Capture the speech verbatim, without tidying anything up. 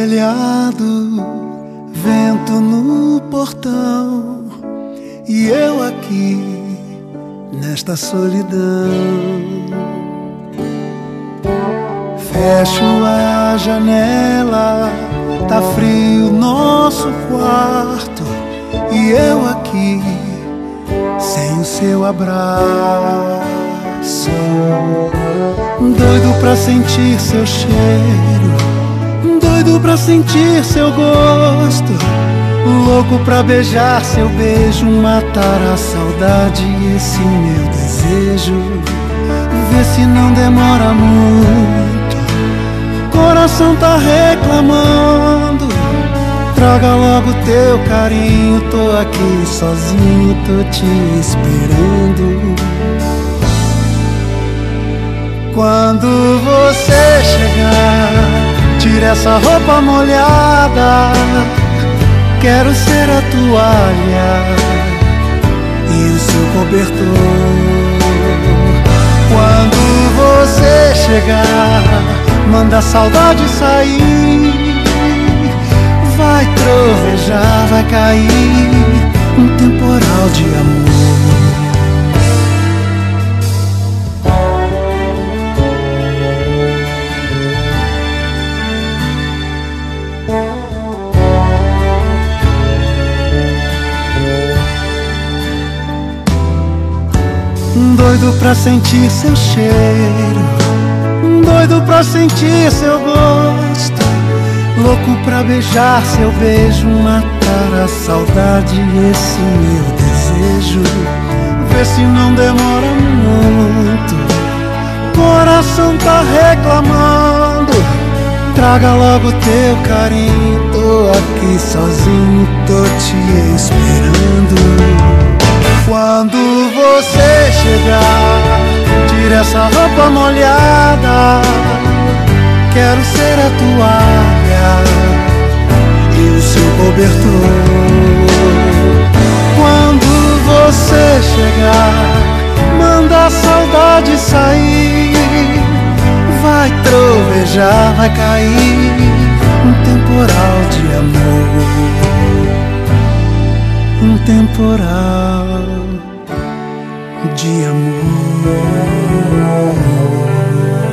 telhado, vento no portão, e eu aqui nesta solidão. Fecho a janela, tá frio nosso quarto, e eu aqui sem o seu abraço. Doido pra sentir seu cheiro, doido pra sentir seu gosto, louco pra beijar seu beijo, matar a saudade e esse meu desejo. Vê se não demora muito, coração tá reclamando. Traga logo teu carinho, tô aqui sozinho, tô te esperando. Quando você chegar, tira essa roupa molhada, quero ser a toalha e o seu cobertor. Quando você chegar, manda a saudade sair. Vai trovejar, vai cair um temporal de amor. Doido pra sentir seu cheiro, doido pra sentir seu gosto, louco pra beijar seu beijo, matar a saudade e esse meu desejo. Vê se não demora muito, coração tá reclamando. Traga logo teu carinho, tô aqui sozinho, tô te esperando. Quando você chegar, tira essa roupa molhada, quero ser a toalha e o seu cobertor. Quando você chegar, manda a saudade sair. Vai trovejar, vai cair um temporal de amor, um temporal de amor.